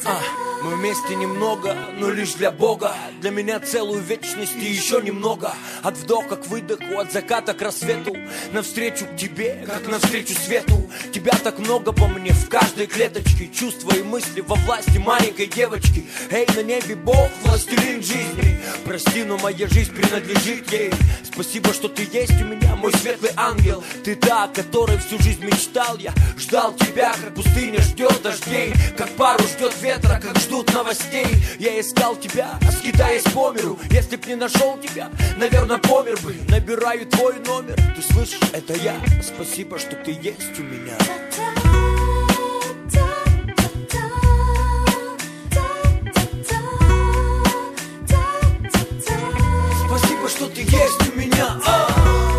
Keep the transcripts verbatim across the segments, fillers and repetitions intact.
А, мы вместе немного, но лишь для Бога. Для меня целую вечность и еще немного. От вдоха к выдоху, от заката к рассвету. Навстречу к тебе, как навстречу свету. Тебя так много по мне в каждой клеточке. Чувства и мысли во власти маленькой девочки. Эй, на небе Бог, властелин жизни. Прости, но моя жизнь принадлежит ей. Спасибо, что ты есть у меня, мой светлый ангел. Ты та, о которой всю жизнь мечтал я. Ждал тебя, как пустыня ждет дождей. Как пару ждет ветра, как ждут новостей. Я искал тебя, скитаясь по миру. Если б не нашел тебя, наверное, помер бы. Набираю твой номер, ты слышишь, это я. Спасибо, что ты есть у меня. Спасибо, что ты есть у меня. А!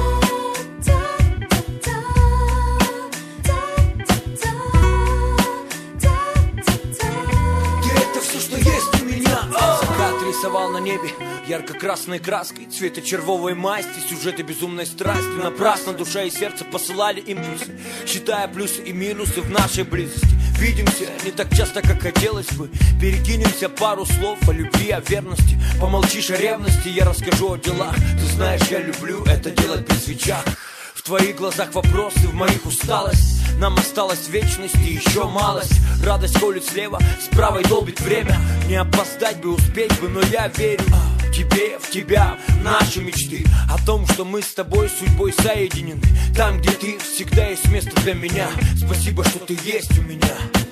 Рисовал на небе ярко-красной краской, цвета червовой масти, сюжеты безумной страсти. Напрасно душа и сердце посылали импульсы, считая плюсы и минусы в нашей близости. Видимся не так часто, как хотелось бы. Перекинемся пару слов о любви, о верности. Помолчишь о ревности, я расскажу о делах. Ты знаешь, я люблю это делать при свечах. В твоих глазах вопросы, в моих усталость. Нам осталась вечность и еще малость. Радость колет слева, с правой долбит время. Не опоздать бы, успеть бы, но я верю в тебе, в тебя, в наши мечты. О том, что мы с тобой судьбой соединены. Там, где ты, всегда есть место для меня. Спасибо, что ты есть у меня.